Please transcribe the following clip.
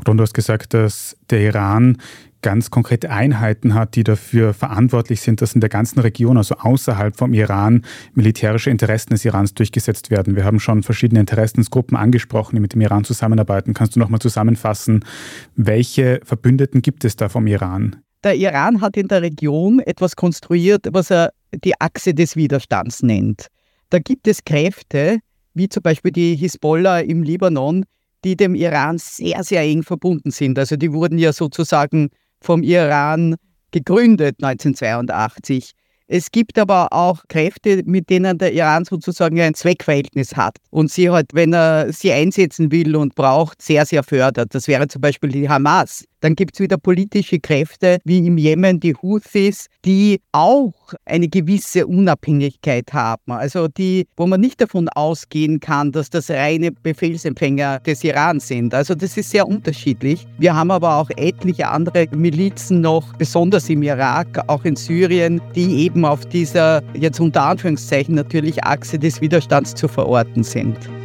Du hast gesagt, dass der Iran ganz konkrete Einheiten hat, die dafür verantwortlich sind, dass in der ganzen Region, also außerhalb vom Iran, militärische Interessen des Irans durchgesetzt werden. Wir haben schon verschiedene Interessensgruppen angesprochen, die mit dem Iran zusammenarbeiten. Kannst du noch mal zusammenfassen, welche Verbündeten gibt es da vom Iran? Der Iran hat in der Region etwas konstruiert, was er die Achse des Widerstands nennt. Da gibt es Kräfte, wie zum Beispiel die Hisbollah im Libanon, die dem Iran sehr, sehr eng verbunden sind. Also die wurden ja sozusagen vom Iran gegründet 1982. Es gibt aber auch Kräfte, mit denen der Iran sozusagen ein Zweckverhältnis hat und sie halt, wenn er sie einsetzen will und braucht, sehr, sehr fördert. Das wäre zum Beispiel die Hamas. Dann gibt es wieder politische Kräfte, wie im Jemen die Houthis, die auch eine gewisse Unabhängigkeit haben. Also die, wo man nicht davon ausgehen kann, dass das reine Befehlsempfänger des Iran sind. Also das ist sehr unterschiedlich. Wir haben aber auch etliche andere Milizen noch, besonders im Irak, auch in Syrien, die eben auf dieser, jetzt unter Anführungszeichen natürlich, Achse des Widerstands zu verorten sind.